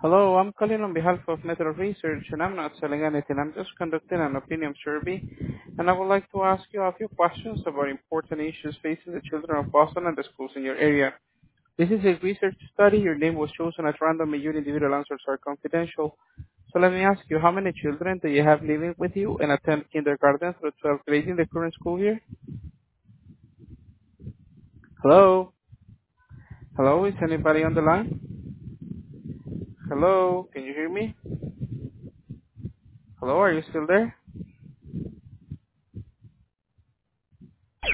Hello, I'm calling on behalf of Metro Research, and I'm not selling anything. I'm just conducting an opinion survey, and I would like to ask you a few questions about important issues facing the children of Boston and the schools in your area. This is a research study. Your name was chosen at random, and your individual answers are confidential. So let me ask you, how many children do you have living with you and attend kindergarten through 12th grade in the current school year? Hello? Hello, is anybody on the line? Hello, can you hear me? Hello, are you still there?